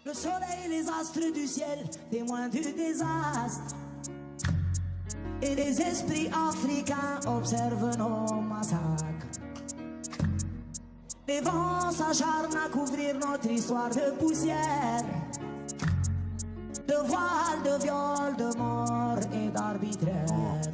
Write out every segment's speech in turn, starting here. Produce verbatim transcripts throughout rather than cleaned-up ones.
Le soleil, les astres du ciel, témoins du désastre. Et les esprits africains observent nos massacres. Les vents s'acharnent à couvrir notre histoire de poussière, de voile, de viol, de mort et d'arbitraire.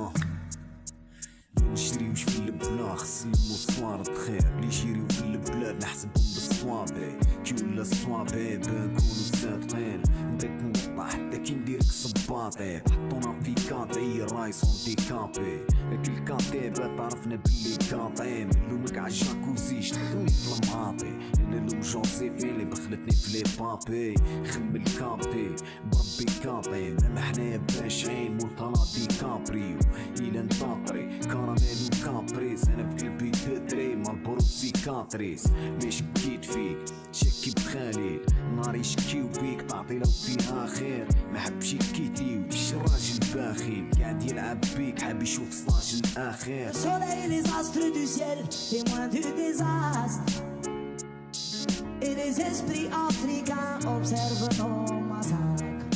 نشريوش في البلا خصني مصوار بخير اللي يشريو في البلاد نحسبهم بالصوابع كي ولا الصوابع بنكونو صادقين نديك نقطع حتى كي نديرك صباطي حطونا في كاطي رايس اون ديكابي كل كاتيبة تعرفنا بلي كاطي نلومك عالجاكوزي شدوني في المعاطي انا لوم جوزيفين اللي بخلتني في لي بابي خم الكابي بربي كاطي انا حنايا باشعين مولتانا ديكابريو الى نطاطري كاراميل وكابريس انا في قلبي تدري مالبورو سيكاتريس مش بكيت فيك شكي بخالي ناري شكيو بيك تعطي لو فيها خير ما حبش يكيتي وش الراجل باخيل قاعد يلعب بيك حاب يشوف ستاج الاخير. Le soleil, les astres du ciel, témoins du désastre. Et les esprits africains observent nos massacres.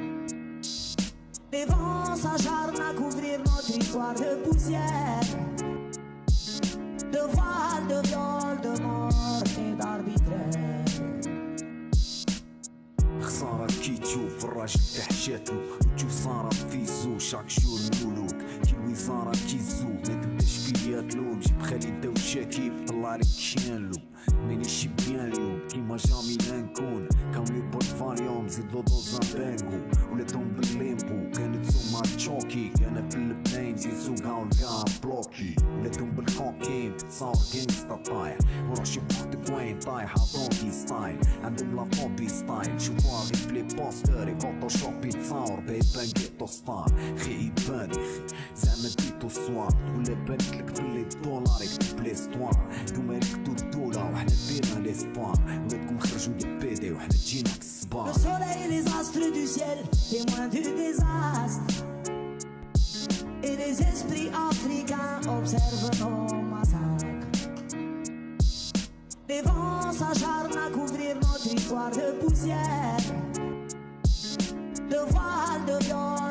Les vents s'acharnent à couvrir notre histoire de poussière, de voile, de viol, de mort et d'arbitraire. خسارة كي تشوف الراجل تحشاتو وتشوف صارة في زو شاك جور مولوك كي الوزارة كي زو ما تبداش فيا تلوم جيب خالد وشاكيب طلع لك شيانلو مانيش بيان اليوم كيما جامي نكون كاملي بالفاليوم زيدو دوزان بانكو ولا دوم بالليمبو كانت سوما تشوكي كان في البنين زيزو كاو لقاها بلوكي ولا دوم بالكوكين تتصور جينستا طايح وروح شوف وقتك وين طايحة دونكي ستايل عندهم لا فوبي ستايل شوفوها غير في لي بوستر فوتوشوب يتصور بيبان كيتو ستار خي يبان زعما ديتو الصوار ولا بانتلك بلي دولار يكتب ليستوار نتوما ركتو الدولة وحنا ديرنا ليسبوار ولادكم خرجوا دي بيدي وحنا جينا بالصباح. Le soleil, les astres du ciel, témoins du désastre. Et les esprits africains observent nos massacres. Les vents s'acharnent à couvrir notre histoire de poussière, de voile, de viol.